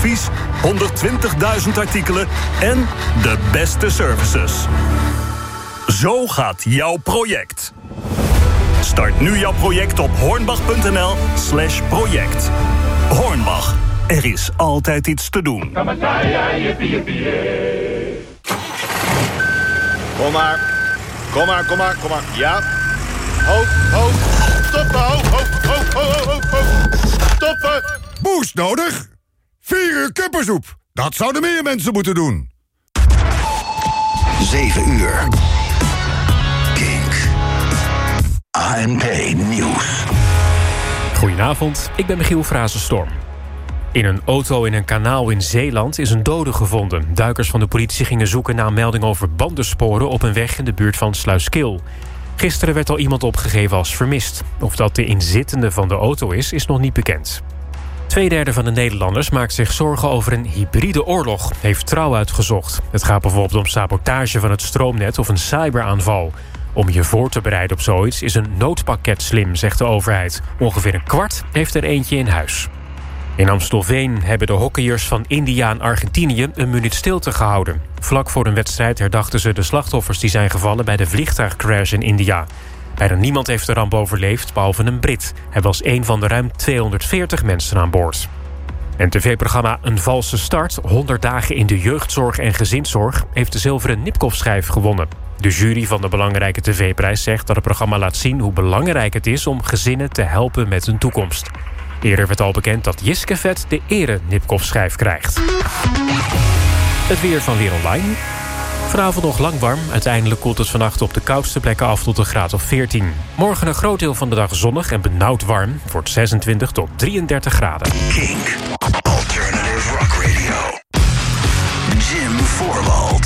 advies, 120.000 artikelen en de beste services. Zo gaat jouw project. Start nu jouw project op hornbach.nl/project. Hornbach, er is altijd iets te doen. Kom maar. Ja. Ho. Stoppen, ho. Stoppen. Boost nodig? 4 uur kippensoep. Dat zouden meer mensen moeten doen. 7 uur. Kink. ANP Nieuws. Goedenavond, ik ben Michiel Frazenstorm. In een auto in een kanaal in Zeeland is een dode gevonden. Duikers van de politie gingen zoeken naar een melding over bandensporen op een weg in de buurt van Sluiskil. Gisteren werd al iemand opgegeven als vermist. Of dat de inzittende van de auto is nog niet bekend. 2/3 van de Nederlanders maakt zich zorgen over een hybride oorlog, heeft Trouw uitgezocht. Het gaat bijvoorbeeld om sabotage van het stroomnet of een cyberaanval. Om je voor te bereiden op zoiets is een noodpakket slim, zegt de overheid. Ongeveer een kwart heeft er eentje in huis. In Amstelveen hebben de hockeyers van India en Argentinië een minuut stilte gehouden. Vlak voor een wedstrijd herdachten ze de slachtoffers die zijn gevallen bij de vliegtuigcrash in India. Bijna niemand heeft de ramp overleefd, behalve een Brit. Hij was een van de ruim 240 mensen aan boord. En tv-programma Een Valse Start, 100 dagen in de jeugdzorg en gezinszorg, heeft de zilveren Nipkoff-schijf gewonnen. De jury van de belangrijke tv-prijs zegt dat het programma laat zien hoe belangrijk het is om gezinnen te helpen met hun toekomst. Eerder werd al bekend dat Jiske Vet de ere Nipkoff-schijf krijgt. Het weer van Weer Online. Vanavond nog lang warm. Uiteindelijk koelt het vannacht op de koudste plekken af tot een graad of 14. Morgen een groot deel van de dag zonnig en benauwd warm. Het wordt 26 tot 33 graden. Kink. Alternative Rock Radio. Jim Voorwald.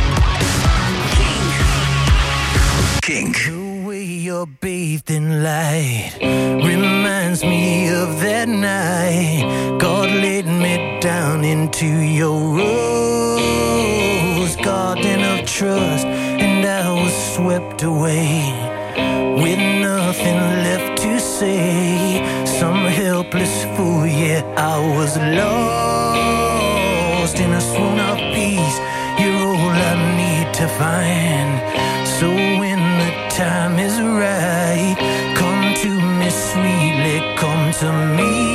Kink. The way you're bathed in light reminds me of that night God laid me down into your rose garden of trust, and I was swept away with nothing left to say. Some helpless fool, yeah, I was lost in a swoon of peace. You're all I need to find. So when the time is right, come to me sweetly, come to me.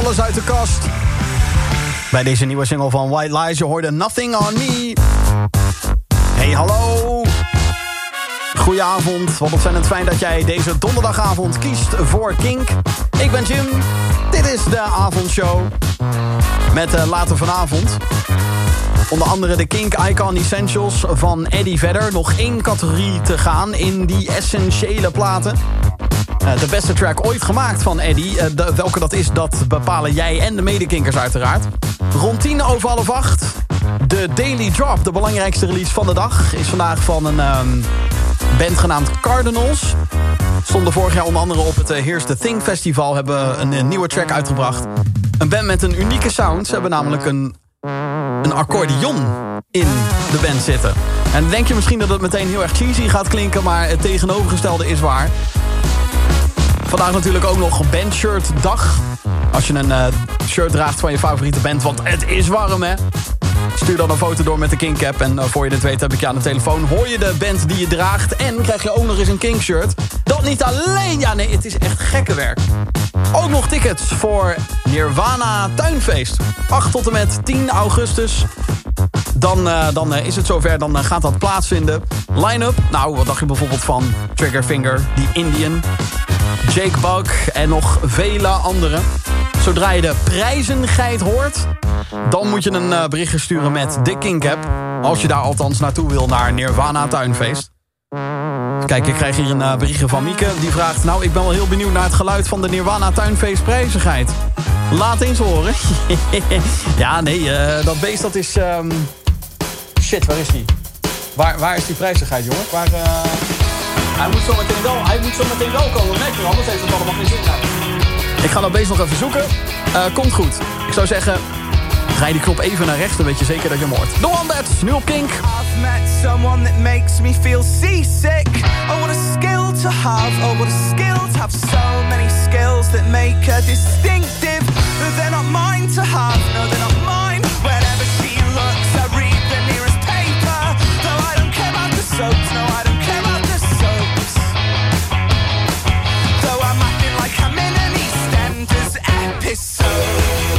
alles uit de kast. Bij deze nieuwe single van White Lies, je hoorde Nothing on Me. Hey, hallo. Goedenavond, wat ontzettend fijn dat jij deze donderdagavond kiest voor Kink. Ik ben Jim, dit is de avondshow. Met later vanavond onder andere de Kink Icon Essentials van Eddie Vedder. Nog 1 categorie te gaan in die essentiële platen. De beste track ooit gemaakt van Eddie. Welke dat is, dat bepalen jij en de medekinkers uiteraard. Rond 7:50. De Daily Drop, de belangrijkste release van de dag, is vandaag van een band genaamd Cardinals. Stonden vorig jaar onder andere op het Here's the Thing Festival. Hebben een nieuwe track uitgebracht. Een band met een unieke sound. Ze hebben namelijk een accordeon in de band zitten. En dan denk je misschien dat het meteen heel erg cheesy gaat klinken, maar het tegenovergestelde is waar. Vandaag natuurlijk ook nog bandshirtdag. Als je een shirt draagt van je favoriete band, want het is warm, hè? Stuur dan een foto door met de Kink-app en voor je het weet heb ik je aan de telefoon. Hoor je de band die je draagt en krijg je ook nog eens een Kink-shirt. Dat niet alleen, ja nee, het is echt gekke werk. Ook nog tickets voor Nirvana Tuinfeest. 8 tot en met 10 augustus. Dan is het zover, dan gaat dat plaatsvinden. Line-up, nou wat dacht je bijvoorbeeld van Triggerfinger, The Indian, Jake Bug en nog vele anderen. Zodra je de prijzengeit hoort, dan moet je een berichtje sturen met de Kink-app. Als je daar althans naartoe wil, naar Nirvana Tuinfeest. Kijk, ik krijg hier een berichtje van Mieke. Die vraagt, nou ik ben wel heel benieuwd naar het geluid van de Nirvana Tuinfeest prijzengeit. Laat eens horen. Ja, nee, dat beest dat is... Shit, waar is die? Waar is die prijzengeit, jongen? Hij moet zo meteen wel komen, merk je, anders heeft het allemaal geen zin. Ik ga dat beest nog even zoeken. Komt goed. Ik zou zeggen, draai die knop even naar rechts, dan weet je zeker dat je hem hoort. The Wombats, nu op Kink. I've met someone that makes me feel seasick. Oh, what a skill to have. Oh, what a skill to have. So many skills that make her distinctive. But they're not mine to have. No, they're not mine. Whenever she looks, I read the nearest paper. Though I don't care about the soaps. No, I don't care about the soaps. Though I'm acting like I'm in an EastEnders episode.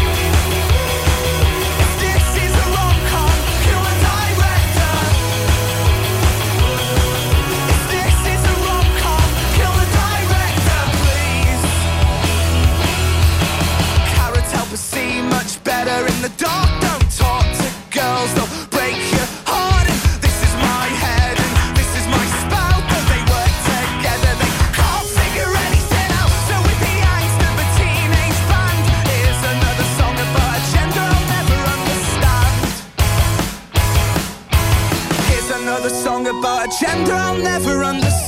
Better in the dark, don't talk to girls, they'll break your heart. And this is my head, and this is my spout, but they work together, they can't figure anything out. So with the angst of a teenage band, here's another song about a gender I'll never understand. Here's another song about a gender I'll never understand.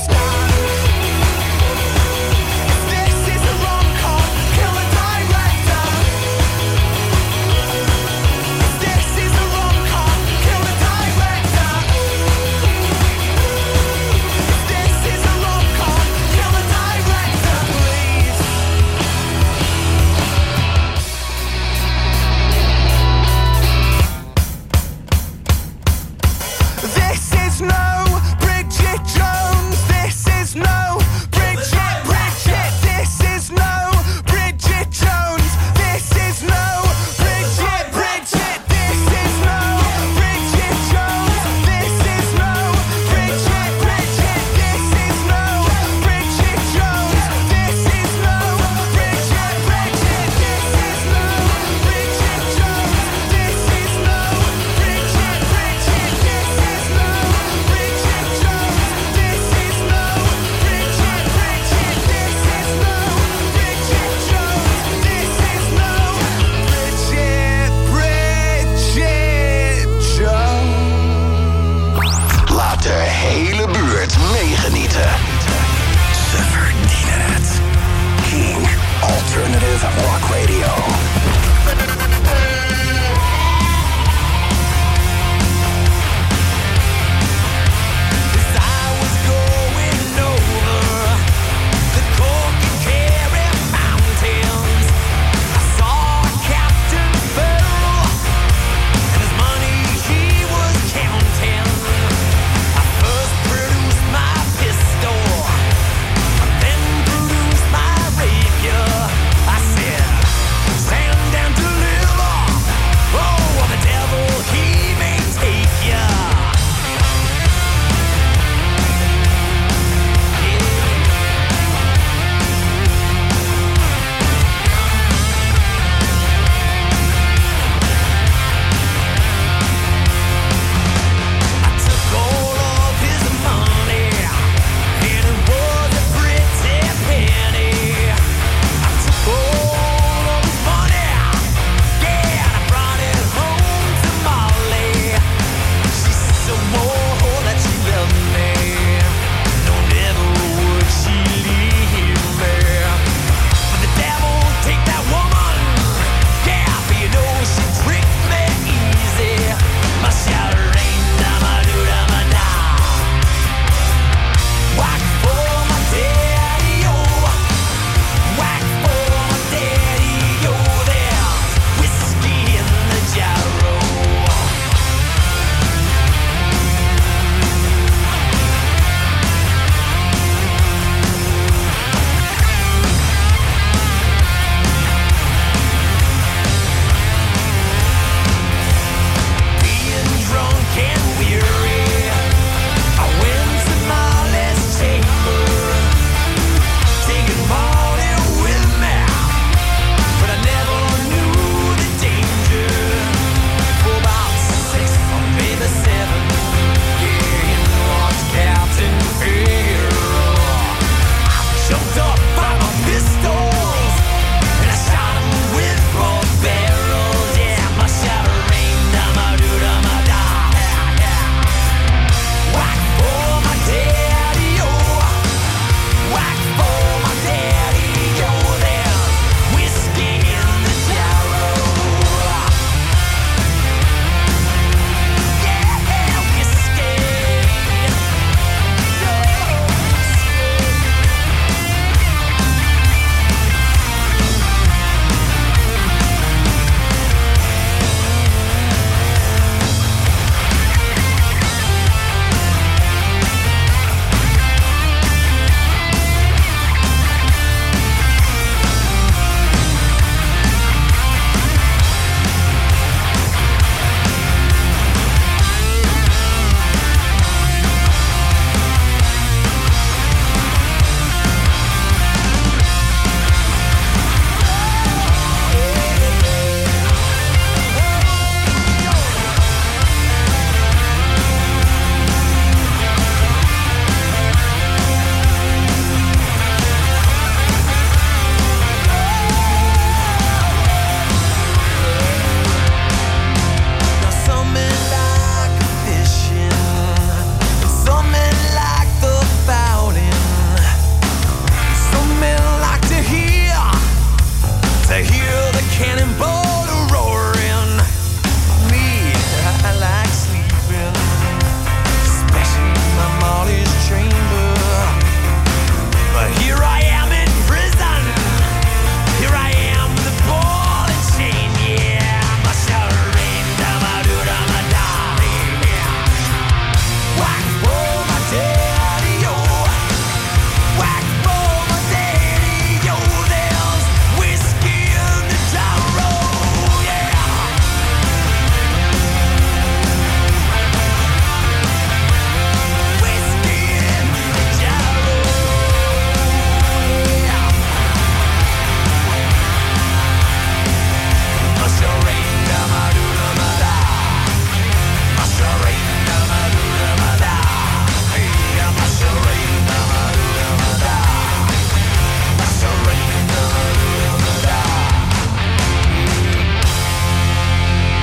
No Bridget Jones, this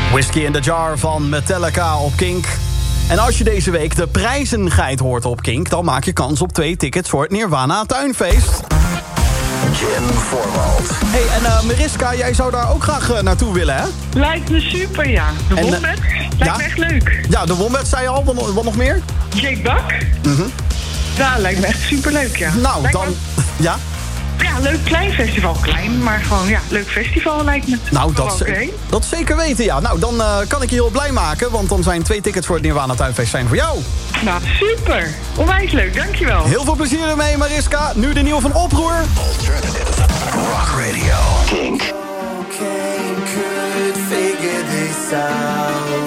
Whiskey in the Jar van Metallica op Kink. En als je deze week de prijzengeit hoort op Kink... dan maak je kans op 2 tickets voor het Nirvana Tuinfeest. Jim Voorwald. Hey, en Mariska, jij zou daar ook graag naartoe willen, hè? Lijkt me super, ja. De Wombat lijkt me echt leuk. Ja, de Wombat zei je al. Wat nog meer? Jake Buck? Ja, lijkt me echt super leuk, ja. Nou, lijkt dan... me... Ja? Ja, leuk klein festival. Klein, maar gewoon, ja, leuk festival lijkt me. Nou, dat zeker weten, ja. Nou, dan kan ik je heel blij maken, want dan zijn 2 tickets voor het Nirvana Tuinfeest zijn voor jou. Nou, super. Onwijs leuk, dankjewel. Heel veel plezier ermee, Mariska. Nu de nieuwe van Oproer. Alternative Rock Radio. Kink. Cocaine could figure this out.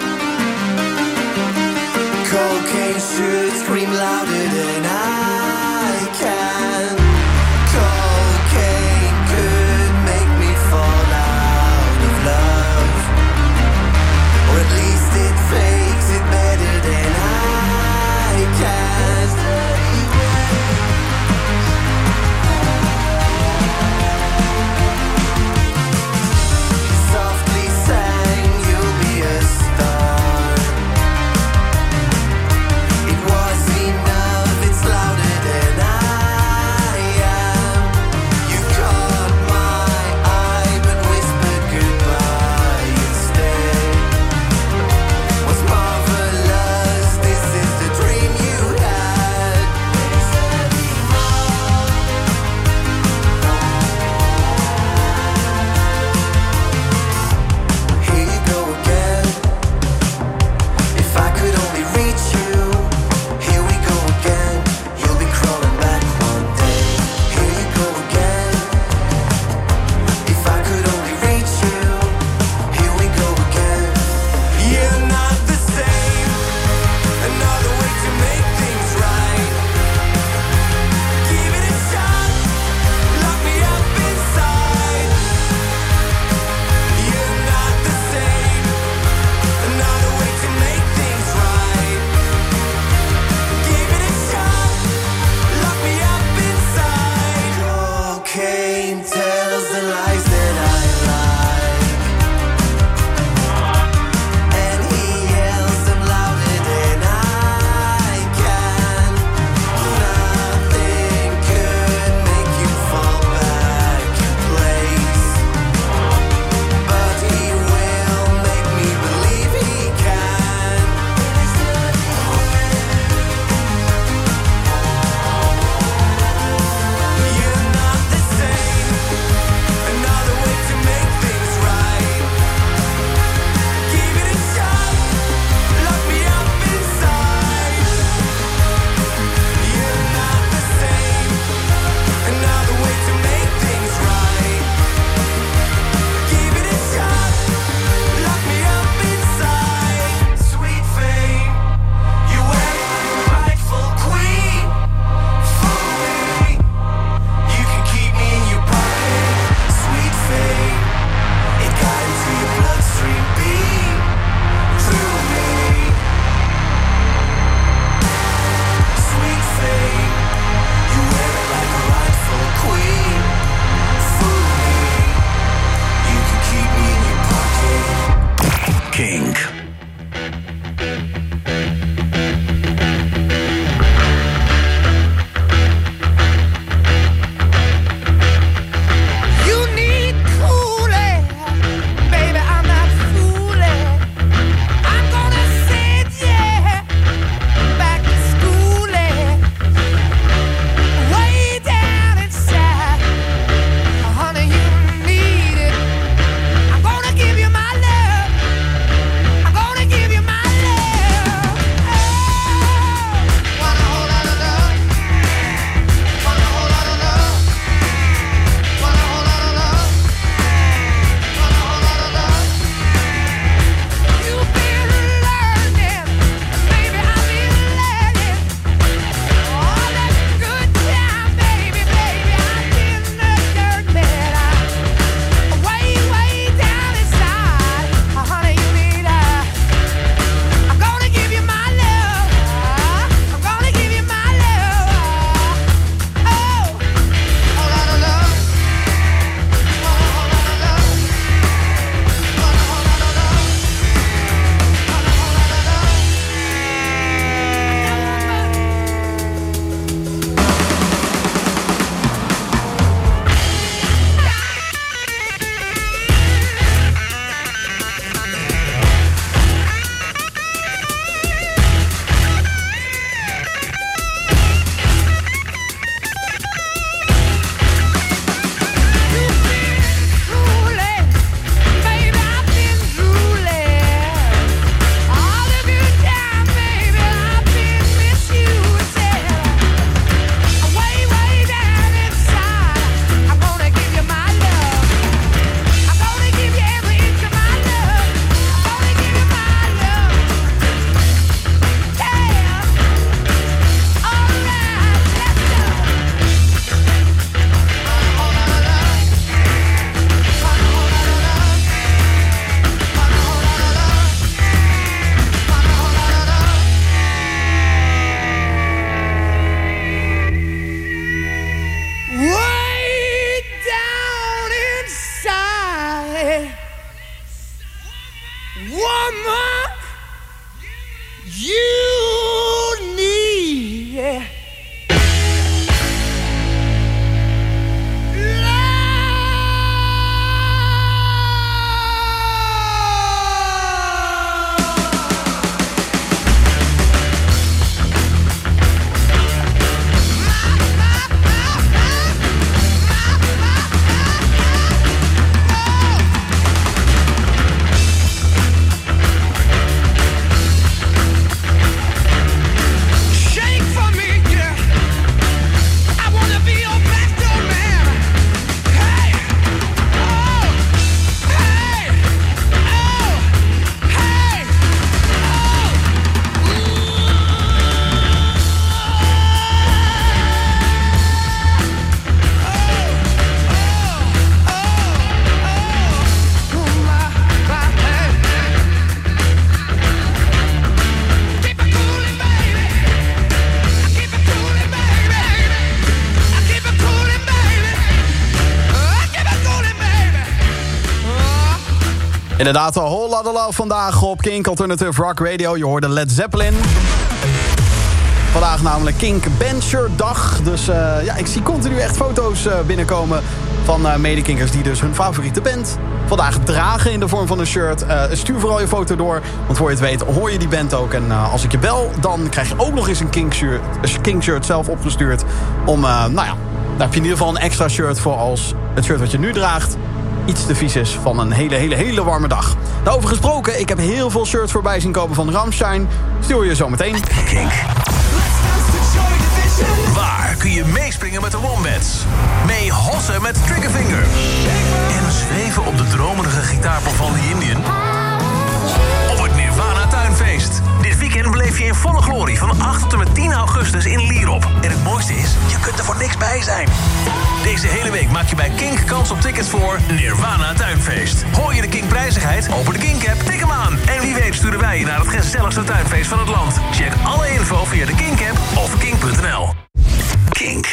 Cocaine should scream louder than I can. Cocaine could make me fall out of love, or at least it fakes it better than I can. Softly sang, you'll be a star. It was enough, it's louder. Inderdaad, een whole lot of love vandaag op Kink Alternative Rock Radio. Je hoorde Led Zeppelin. Vandaag namelijk Kink Bandshirt dag. Dus ik zie continu echt foto's binnenkomen van medekinkers die dus hun favoriete band vandaag dragen in de vorm van een shirt. Stuur vooral je foto door, want voor je het weet hoor je die band ook. En als ik je bel, dan krijg je ook nog eens een Kink shirt zelf opgestuurd. Daar heb je in ieder geval een extra shirt voor als het shirt wat je nu draagt iets te vies is van een hele warme dag. Daarover gesproken, ik heb heel veel shirts voorbij zien komen van Rammstein. Stuur je zo meteen. Kink. Waar kun je meespringen met de Wombats? Mee hossen met Triggerfinger. En zweven op de dromerige gitaarpop van The Indian. Op het Nirvana Tuinfeest. Dit weekend beleef je in volle glorie van 8 tot en met 10 augustus in Lierop. En het mooiste is, je kunt er voor niks bij zijn. Deze hele week maak je bij Kink kans op tickets voor Nirvana Tuinfeest. Hoor je de Kink prijzigheid? Open de Kink-app, tik hem aan. En wie weet sturen wij je naar het gezelligste tuinfeest van het land. Check alle info via de Kink-app of kink.nl. Kink.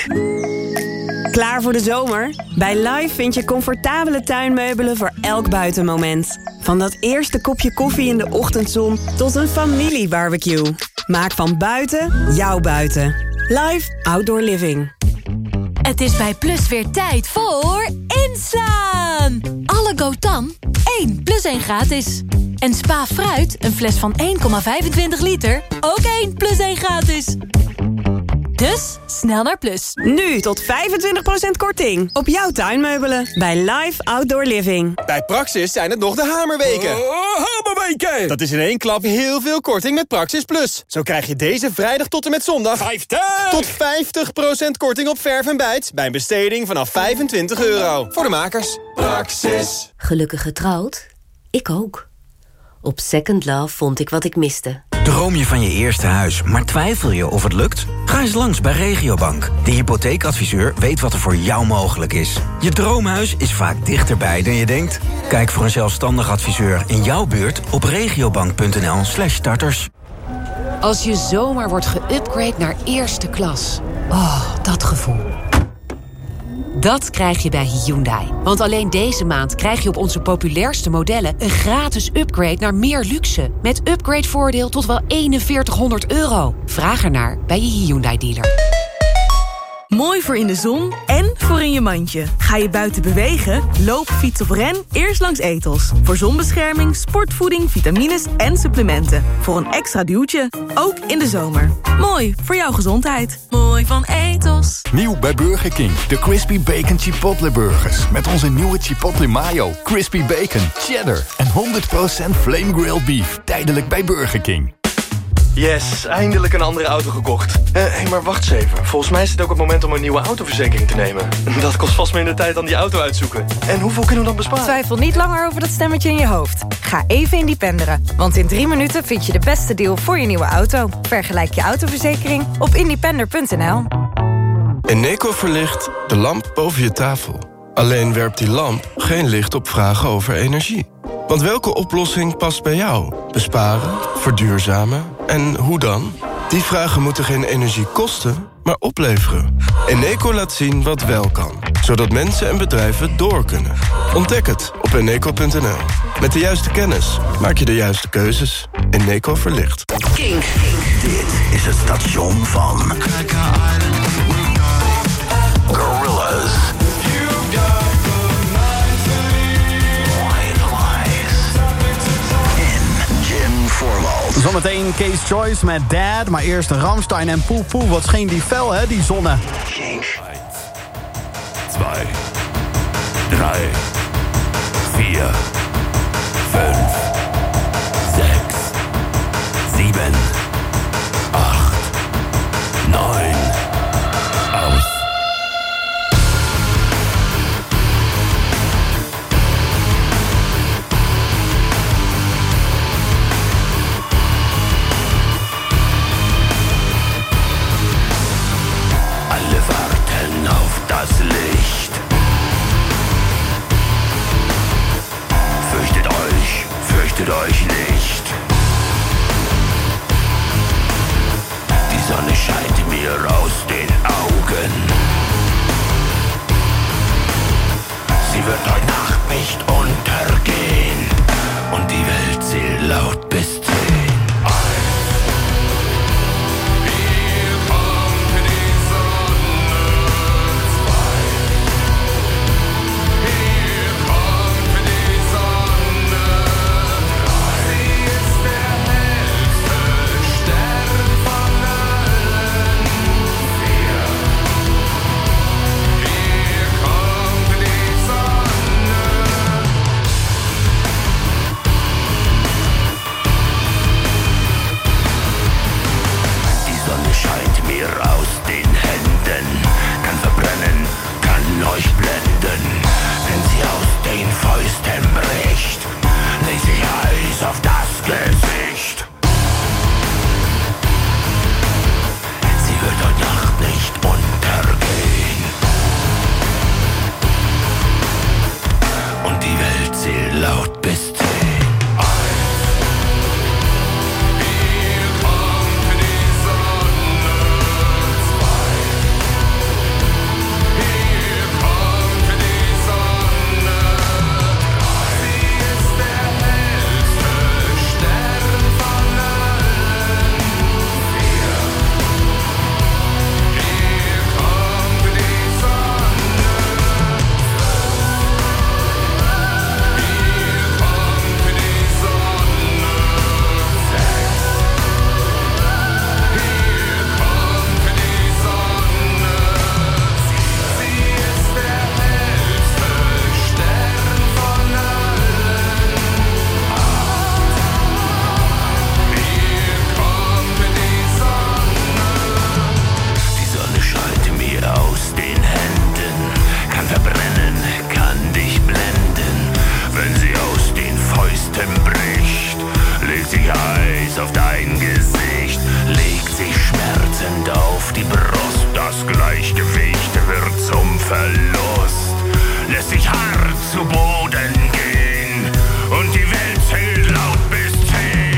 Klaar voor de zomer? Bij Live vind je comfortabele tuinmeubelen voor elk buitenmoment. Van dat eerste kopje koffie in de ochtendzon tot een familiebarbecue. Maak van buiten jouw buiten. Live Outdoor Living. Het is bij Plus weer tijd voor inslaan. Alle Gotan 1 plus 1 gratis. En Spa Fruit, een fles van 1,25 liter, ook 1 plus 1 gratis. Dus snel naar Plus. Nu tot 25% korting op jouw tuinmeubelen bij Live Outdoor Living. Bij Praxis zijn het nog de hamerweken. Hamerweken! Dat is in één klap heel veel korting met Praxis Plus. Zo krijg je deze vrijdag tot en met zondag 50! Tot 50% korting op verf en bijt bij een besteding vanaf €25. Voor de makers. Praxis. Gelukkig getrouwd? Ik ook. Op Second Love vond ik wat ik miste. Droom je van je eerste huis, maar twijfel je of het lukt? Ga eens langs bij Regiobank. De hypotheekadviseur weet wat er voor jou mogelijk is. Je droomhuis is vaak dichterbij dan je denkt. Kijk voor een zelfstandig adviseur in jouw buurt op regiobank.nl/starters. Als je zomaar wordt geüpgrade naar eerste klas. Oh, dat gevoel. Dat krijg je bij Hyundai. Want alleen deze maand krijg je op onze populairste modellen een gratis upgrade naar meer luxe. Met upgradevoordeel tot wel €4100. Vraag ernaar bij je Hyundai-dealer. Mooi voor in de zon en voor in je mandje. Ga je buiten bewegen? Loop, fiets of ren? Eerst langs Ethos. Voor zonbescherming, sportvoeding, vitamines en supplementen. Voor een extra duwtje. Ook in de zomer. Mooi voor jouw gezondheid. Mooi van Ethos. Nieuw bij Burger King. De Crispy Bacon Chipotle Burgers. Met onze nieuwe Chipotle Mayo, Crispy Bacon, Cheddar en 100% Flame Grilled Beef. Tijdelijk bij Burger King. Yes, eindelijk een andere auto gekocht. Hé, maar wacht eens even. Volgens mij is het ook het moment om een nieuwe autoverzekering te nemen. Dat kost vast minder tijd dan die auto uitzoeken. En hoeveel kunnen we dan besparen? Twijfel niet langer over dat stemmetje in je hoofd. Ga even independeren. Want in 3 minuten vind je de beste deal voor je nieuwe auto. Vergelijk je autoverzekering op independer.nl. Eneco verlicht de lamp boven je tafel. Alleen werpt die lamp geen licht op vragen over energie. Want welke oplossing past bij jou? Besparen, verduurzamen en hoe dan? Die vragen moeten geen energie kosten, maar opleveren. Eneco laat zien wat wel kan, zodat mensen en bedrijven door kunnen. Ontdek het op eneco.nl. Met de juiste kennis maak je de juiste keuzes. Eneco verlicht. Kink. Dit is het station van Gorillaz. Zometeen Case Choice met Dad, maar eerst Rammstein en Poe Poe. Wat scheen die fel, hè, die zonne. 1, 2, 3, 4, 5, 6, 7, 8, 9, aus. das Licht. Fürchtet euch, fürchtet Gleichgewicht wird zum Verlust. Lässt sich hart zu Boden gehen und die Welt zählt laut bis 10.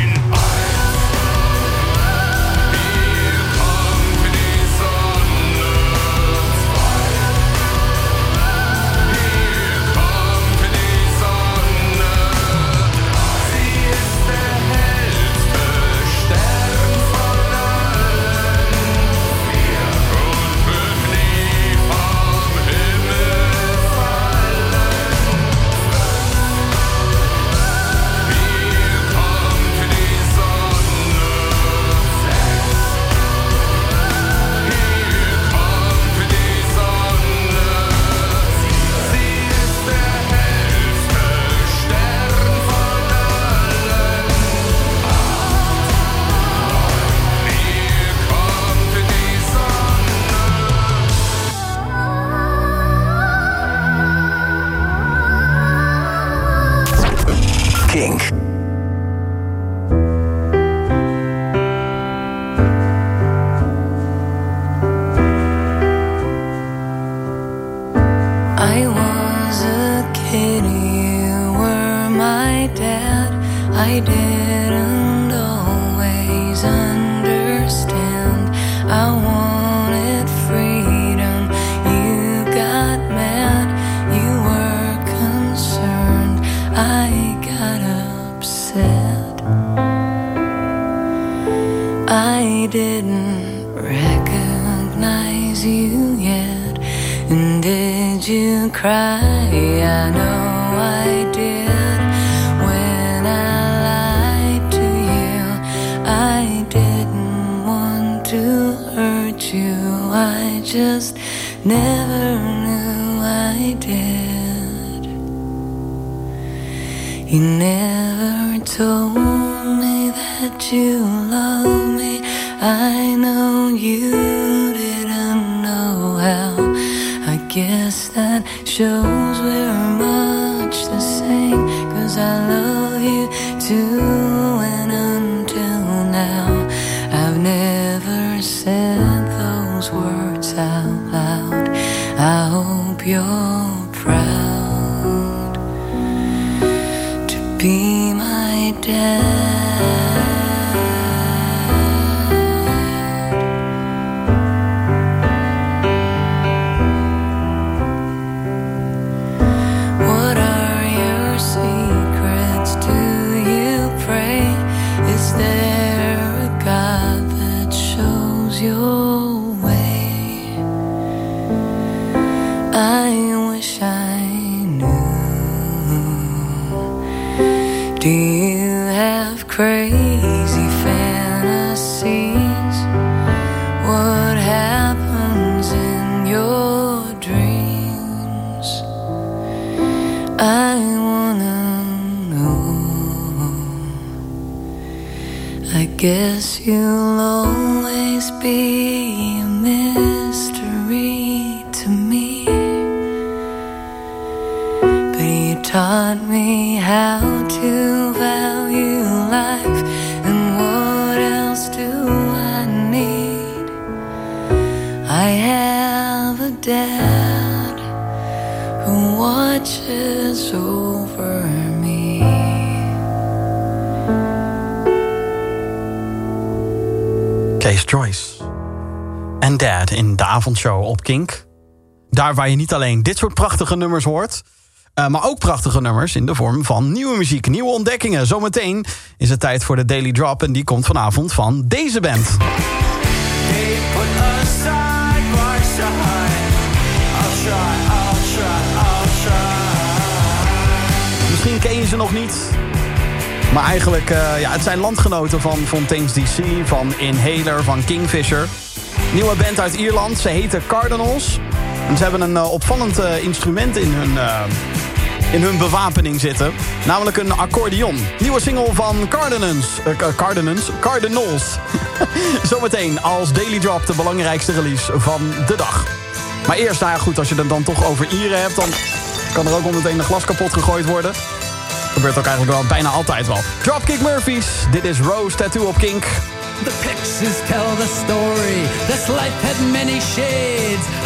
Guess you'll always be a mystery to me, but you taught me how to value life, and what else do I need? I have a dad who watches over me. Kees Joyce en Dad in de avondshow op Kink. Daar waar je niet alleen dit soort prachtige nummers hoort, maar ook prachtige nummers in de vorm van nieuwe muziek, nieuwe ontdekkingen. Zometeen is het tijd voor de Daily Drop en die komt vanavond van deze band. Misschien ken je ze nog niet. Maar eigenlijk, het zijn landgenoten van Fontaine's DC, van Inhaler, van Kingfisher. Nieuwe band uit Ierland, ze heten Cardinals. En ze hebben een opvallend instrument in hun bewapening zitten. Namelijk een accordeon. Nieuwe single van Cardinals. Zometeen als Daily Drop de belangrijkste release van de dag. Maar eerst, goed, als je het dan toch over Ieren hebt, dan kan er ook al meteen een glas kapot gegooid worden. Gebeurt ook eigenlijk wel bijna altijd wel. Dropkick Murphys, dit is Rose Tattoo op Kink. The pictures tell the story. This life had many shades.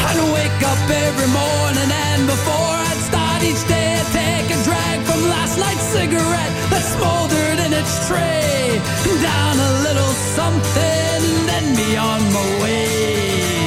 I'd wake up every morning and before I'd start each day I'd take a drag from last night's cigarette that smoldered in its tray. Down a little something, then be on my way.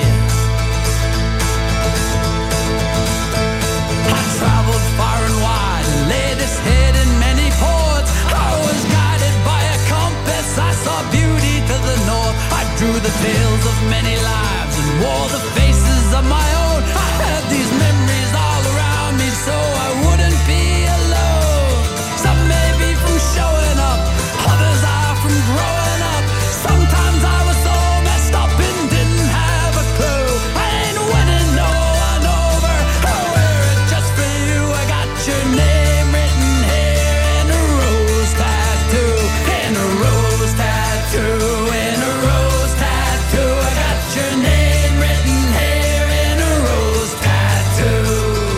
I traveled far and wide and laid this head in many ports. I was guided by a compass, I saw beauty to the north. I drew the tales of many lives and wore the faces of my own. I had these memories all around me so I wouldn't be alone. Some may be from showing up, others are from growing up. Sometimes I was so messed up and didn't have a clue. I ain't winning no one over, I wear it just for you. I got your name written here in a rose tattoo, in a rose tattoo, in a rose tattoo. I got your name written here in a rose tattoo.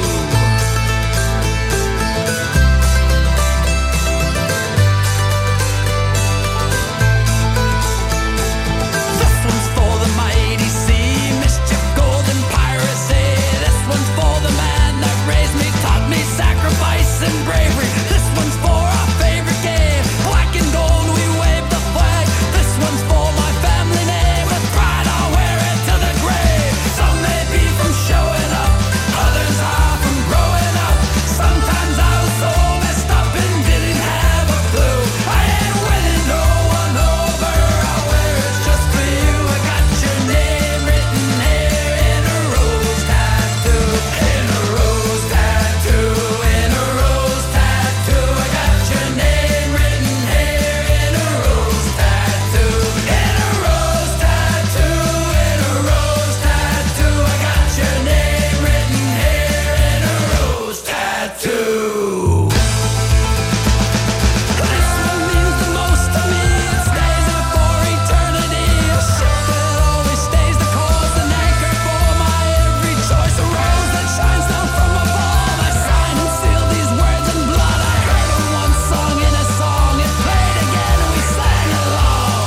This one's for the mighty sea, mischief, golden piracy. This one's for the man that raised me, taught me sacrifice and bravery. This one's for our favorite game, black and gold, we wave the flag. This one's for my family name, with pride I'll wear it to the grave. Some may be from showing up, others are from growing up. Sometimes I was so messed up and didn't have a clue. I ain't winning no one over, I'll wear it just for you. I got your name written here in a rose tattoo, in a rose tattoo, in a rose tattoo. I got your name written here in a rose tattoo, in a rose tattoo, in a rose tattoo. I got your name written here in a rose tattoo. This one means the most to me. It stays there for eternity. A ship that always stays the course, an anchor for my every choice. A rose that shines down from above. I sign and seal these words in blood. I heard them once sung in a song. It played again and we sang along.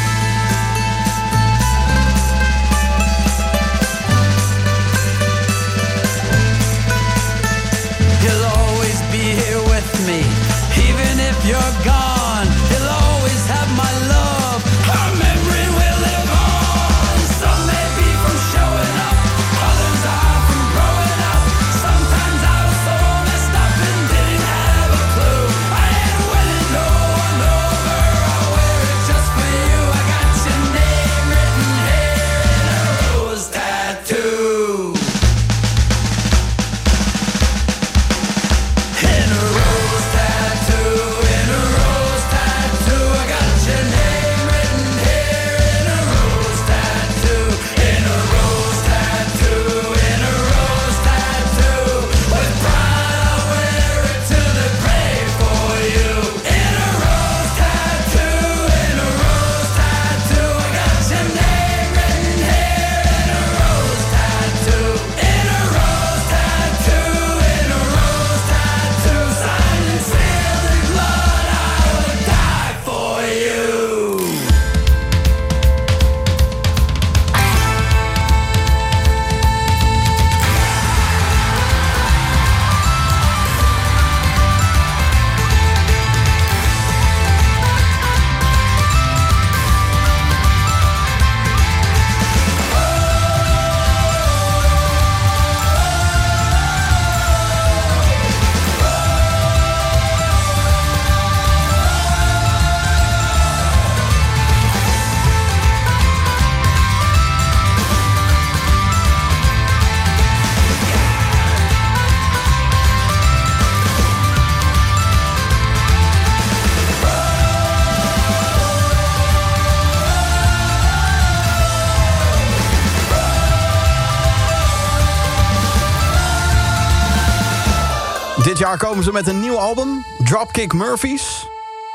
You'll always be here with me, even if you're gone. You'll always have my love. Our memory will live on. Some may be from showing up, others are from growing up. Sometimes I was so messed up and didn't have a clue. I ain't winning no one over, I'll wear it just for you. I got your name written here in a rose tattoo. In a rose tattoo, in a rose tattoo. I got your name written here in a rose tattoo, in a rose tattoo, in a rose tattoo. With pride I'll wear it to the grave for you. In a rose tattoo, in a rose tattoo. I got your name written here in a rose tattoo, in a rose tattoo, in a rose tattoo. Signed and sealed in blood, I would die for you. Dit jaar komen ze met een nieuw album, Dropkick Murphys.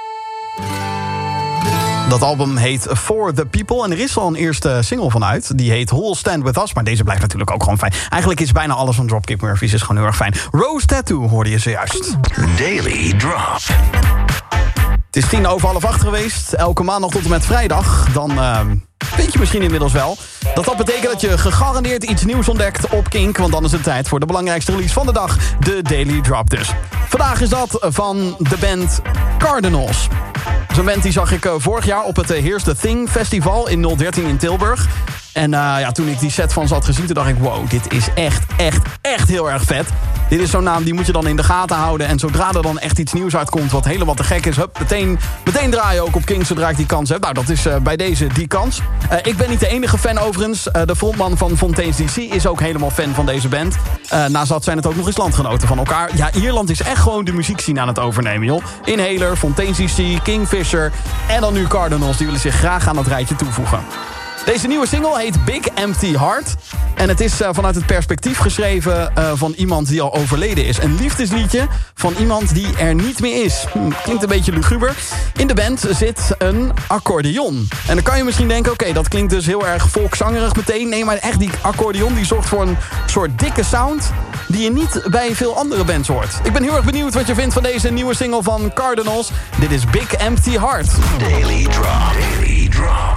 Dat album heet For the People en er is al een eerste single van uit. Die heet Who'll Stand With Us, maar deze blijft natuurlijk ook gewoon fijn. Eigenlijk is bijna alles van Dropkick Murphys is gewoon heel erg fijn. Rose Tattoo hoorde je zojuist. Daily Drop. Het is 7:10 geweest. Elke maandag tot en met vrijdag. Dan weet je misschien inmiddels wel. Dat betekent dat je gegarandeerd iets nieuws ontdekt op Kink. Want dan is het tijd voor de belangrijkste release van de dag. De Daily Drop dus. Vandaag is dat van de band Cardinals. Zo'n band die zag ik vorig jaar op het Here's the Thing Festival in 013 in Tilburg. En toen ik die set van ze had gezien, toen dacht ik... wow, dit is echt heel erg vet. Dit is zo'n naam, die moet je dan in de gaten houden. En zodra er dan echt iets nieuws uitkomt wat helemaal te gek is... meteen draaien ook op Kink zodra ik die kans heb. Nou, dat is bij deze die kans. Ik ben niet de enige fan overigens. De frontman van Fontaine's DC is ook helemaal fan van deze band. Naast dat zijn het ook nog eens landgenoten van elkaar. Ja, Ierland is echt gewoon de muziekscene aan het overnemen, joh. Inhaler, Fontaine's DC, Kingfisher en dan nu Cardinals. Die willen zich graag aan dat rijtje toevoegen. Deze nieuwe single heet Big Empty Heart. En het is vanuit het perspectief geschreven van iemand die al overleden is. Een liefdesliedje van iemand die er niet meer is. Klinkt een beetje luguber. In de band zit een accordeon. En dan kan je misschien denken, oké, dat klinkt dus heel erg volkszangerig meteen. Nee, maar echt die accordeon die zorgt voor een soort dikke sound... die je niet bij veel andere bands hoort. Ik ben heel erg benieuwd wat je vindt van deze nieuwe single van Cardinals. Dit is Big Empty Heart. Daily Drop. Daily Drop.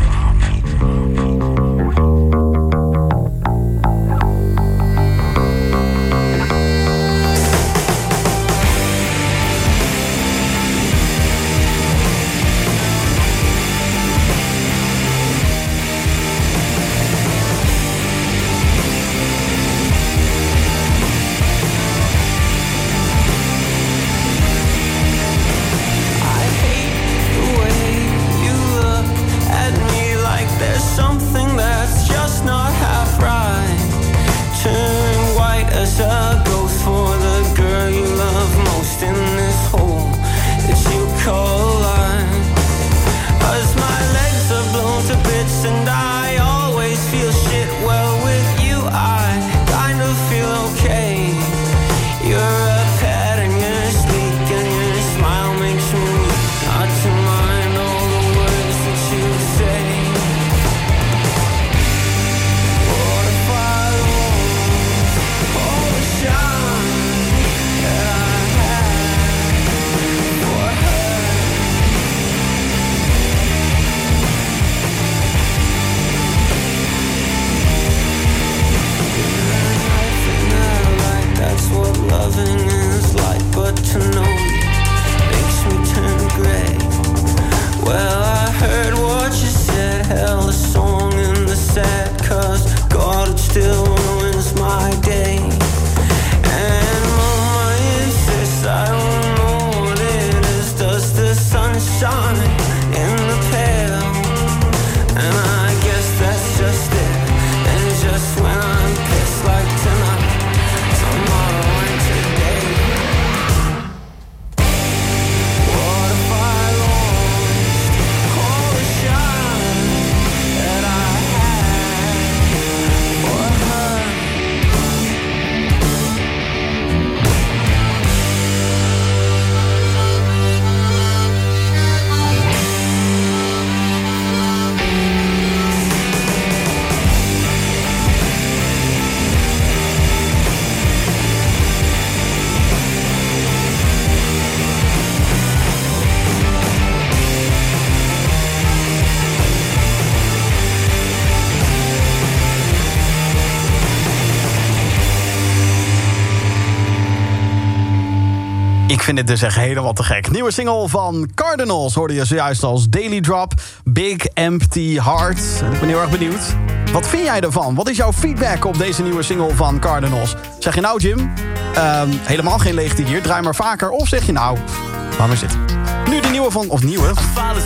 Ik vind het dus echt helemaal te gek. Nieuwe single van Cardinals hoorde je zojuist als Daily Drop. Big Empty Heart. Ik ben heel erg benieuwd. Wat vind jij ervan? Wat is jouw feedback op deze nieuwe single van Cardinals? Zeg je nou, Jim, helemaal geen leegte hier, draai maar vaker. Of zeg je nou, laat maar zitten. Nu de nieuwe van, of nieuwe.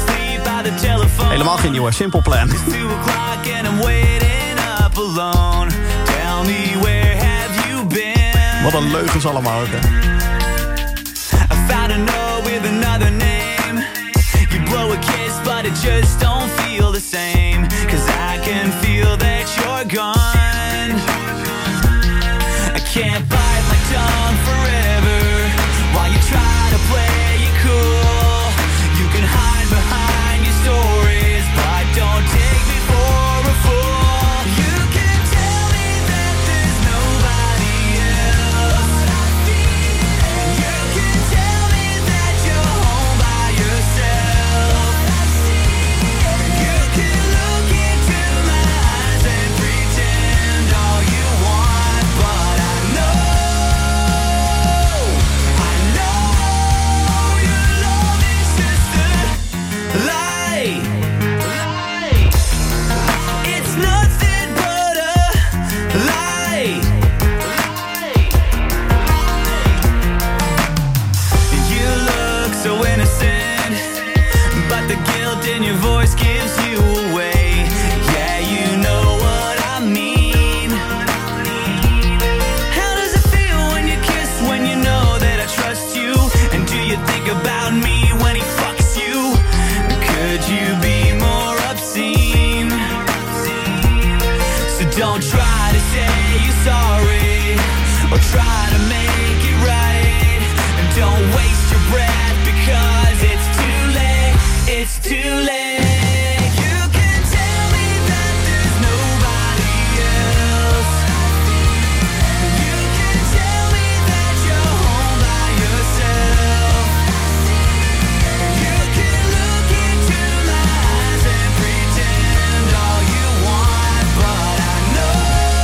Helemaal geen nieuwe, Simple Plan. Wat een leugens allemaal ook, hè. Found a note with another name. You blow a kiss, but it just don't feel the same. 'Cause I can feel that you're gone. I can't bite my tongue forever while you try to play it cool. You can hide behind your stories, but don't take me for a fool. You can tell me that there's nobody else. You can tell me that you're home by yourself. You can look say you're sorry or try to make it right. And don't waste your breath because it's too late. It's too late. You can tell me that there's nobody else. You can tell me that you're home by yourself. You can look into my eyes and pretend all you want, but I know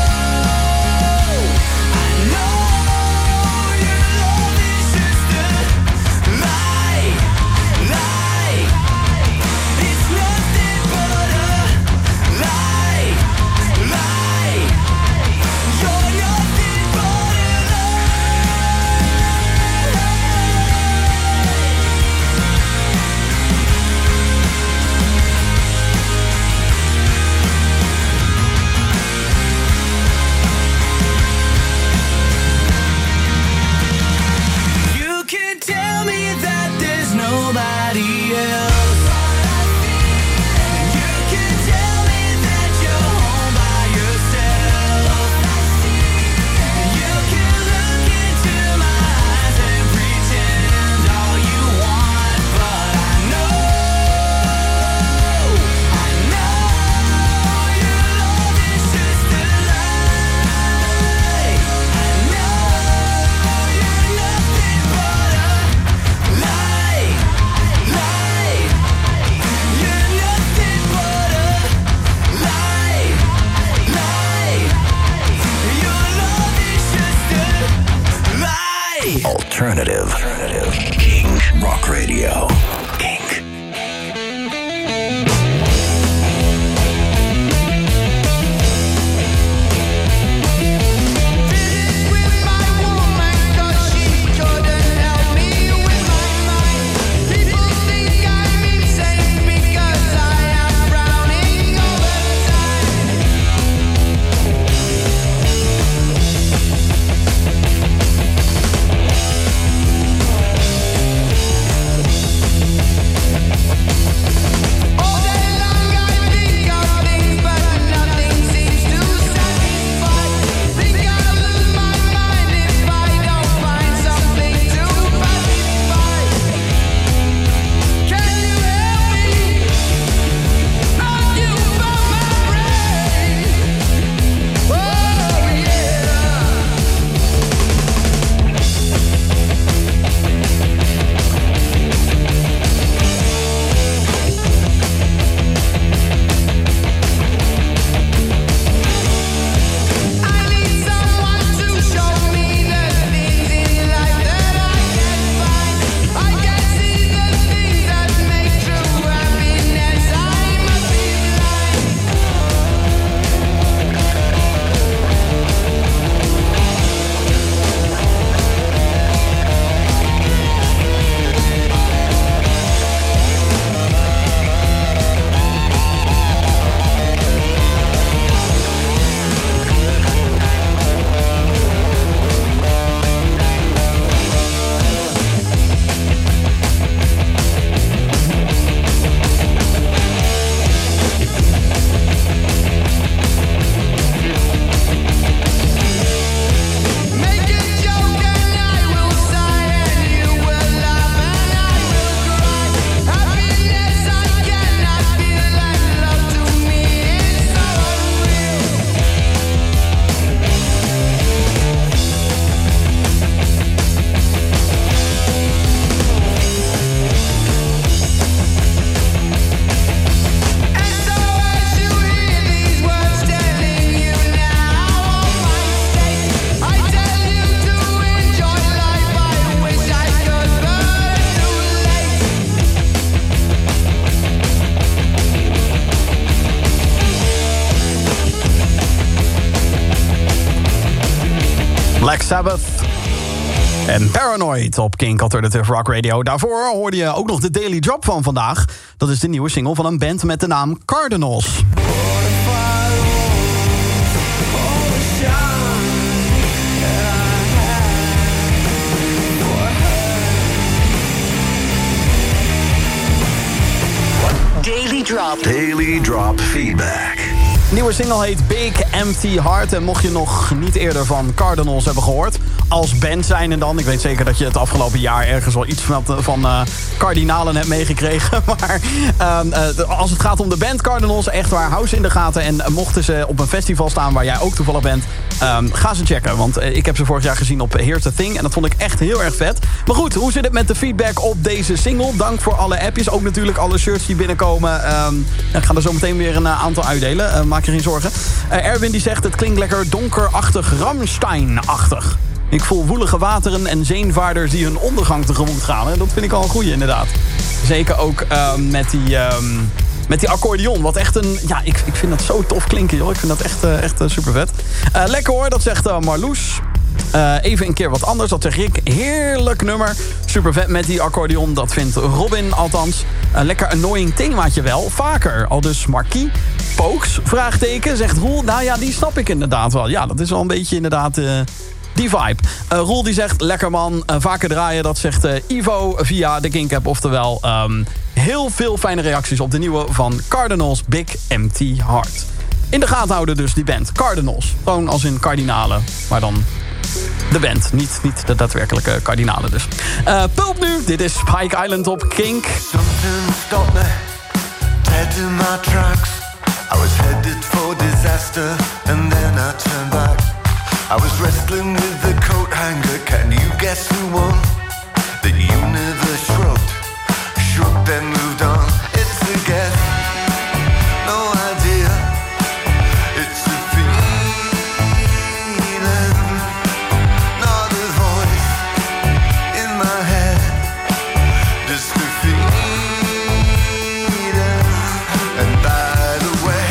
your love is just a lie, lie. It's nothing but a lie, lie. You're nothing but a You can tell me that there's nobody else. You can tell me that you're home by yourself. You can look into my eyes and pretend all you want, but I know your love is just a lie. I know you're nothing but a lie, lie. You're nothing but a lie, lie. Your love is just a lie. Alternative. King Rock Radio. Kink. Black Sabbath en Paranoid op Kink Alternative Rock Radio. Daarvoor hoorde je ook nog de Daily Drop van vandaag. Dat is de nieuwe single van een band met de naam Cardinals. Daily Drop feedback. Nieuwe single heet Big Empty Heart. En mocht je nog niet eerder van Cardinals hebben gehoord, als band zijn en dan, ik weet zeker dat je het afgelopen jaar ergens wel iets van Cardinalen hebt meegekregen. Maar als het gaat om de band Cardinals, echt waar, hou ze in de gaten. En mochten ze op een festival staan waar jij ook toevallig bent, ga ze checken. Want ik heb ze vorig jaar gezien op Here's the Thing. En dat vond ik echt heel erg vet. Maar goed, hoe zit het met de feedback op deze single? Dank voor alle appjes. Ook natuurlijk alle shirts die binnenkomen. Ik ga er zo meteen weer een aantal uitdelen. Maak je geen zorgen. Erwin die zegt, het klinkt lekker donkerachtig, Rammstein-achtig. Ik voel woelige wateren en zeenvaarders die hun ondergang tegemoet gaan. Dat vind ik al een goeie, inderdaad. Zeker ook met die accordeon. Wat echt een... Ja, ik vind dat zo tof klinken, joh. Ik vind dat echt super vet. Lekker hoor, dat zegt Marloes. Even een keer wat anders, dat zeg ik. Heerlijk nummer. Super vet met die accordeon. Dat vindt Robin althans. Lekker annoying themaatje wel. Vaker. Al dus Marquis. Pokes, vraagteken, zegt Roel. Nou ja, die snap ik inderdaad wel. Ja, dat is wel een beetje inderdaad... die vibe. Roel die zegt, lekker man, vaker draaien. Dat zegt Ivo via de Kink App. Oftewel, heel veel fijne reacties op de nieuwe van Cardinals, Big Empty Heart. In de gaten houden dus die band, Cardinals. Gewoon als in kardinalen, maar dan de band. Niet de daadwerkelijke kardinalen dus. Pulp nu, dit is Spike Island op Kink. Something stopped me, dead in my tracks. I was headed for disaster, and then I turned back. I was wrestling with the coat hanger. Can you guess who won? The universe shrugged, shook then moved on. It's a guess, no idea. It's a feeling, not a voice in my head. Just a feeling. And by the way,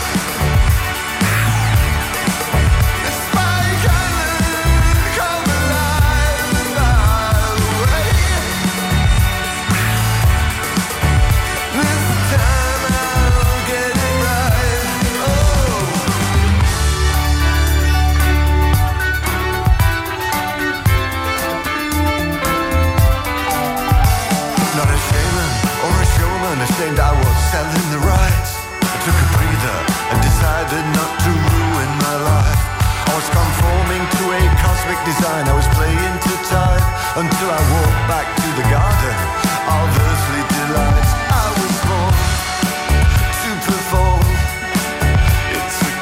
ashamed I was selling the rights. I took a breather and decided not to ruin my life. I was conforming to a cosmic design. I was playing to time until I walked back to the garden of earthly delights. I was born to perform. It's a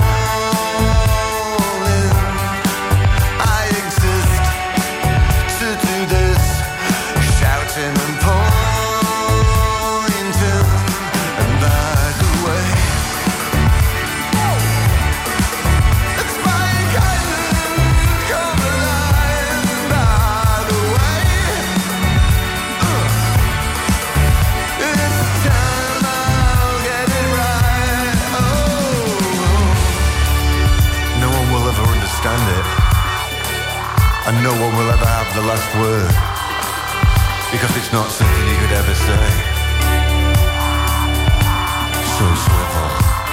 calling. I exist to do this, shouting and pouring. And no one will ever have the last word, because it's not something you could ever say. So swivel.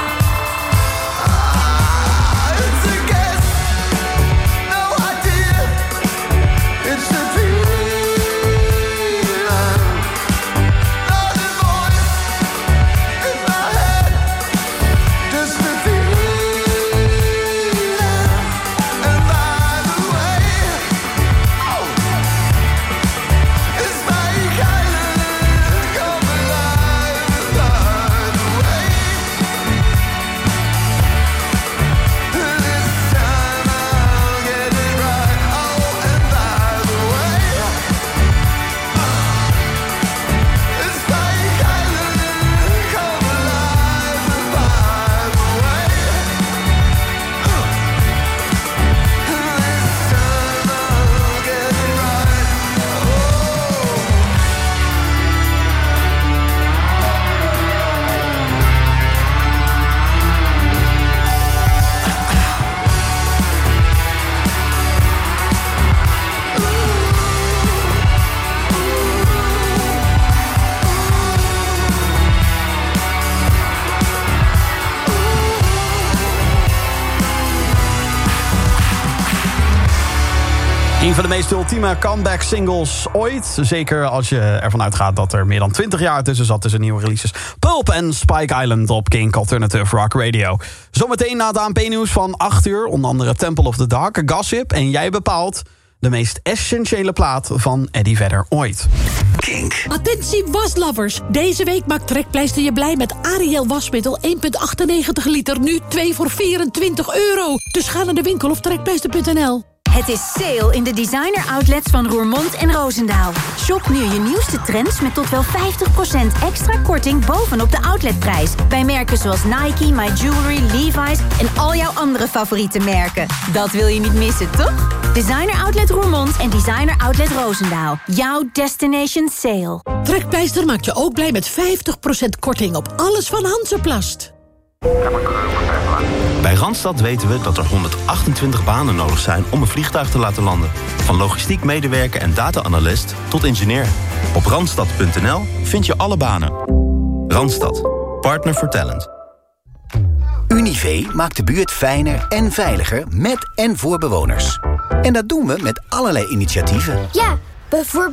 It's a guess, no idea. It's a feeling, not a voice in my head. Just a feeling. Een van de meest ultieme comeback singles ooit. Zeker als je ervan uitgaat dat er meer dan 20 jaar tussen zat tussen nieuwe releases. Pulp en Spike Island op Kink Alternative Rock Radio. Zometeen na het ANP-nieuws van 8 uur. Onder andere Temple of the Dark, Gossip. En jij bepaalt de meest essentiële plaat van Eddie Vedder ooit. Kink. Attentie waslovers. Deze week maakt Trekpleister je blij met Ariel wasmiddel 1,98 liter. Nu 2 voor €24. Dus ga naar de winkel of trekpleister.nl. Het is sale in de designer outlets van Roermond en Roosendaal. Shop nu je nieuwste trends met tot wel 50% extra korting bovenop de outletprijs. Bij merken zoals Nike, My Jewelry, Levi's en al jouw andere favoriete merken. Dat wil je niet missen, toch? Designer Outlet Roermond en Designer Outlet Roosendaal. Jouw destination sale. Trekpleister maakt je ook blij met 50% korting op alles van Hansaplast. Bij Randstad weten we dat er 128 banen nodig zijn om een vliegtuig te laten landen. Van logistiek medewerker en data-analyst tot ingenieur. Op randstad.nl vind je alle banen. Randstad. Partner for Talent. Univé maakt de buurt fijner en veiliger met en voor bewoners. En dat doen we met allerlei initiatieven. Ja, bijvoorbeeld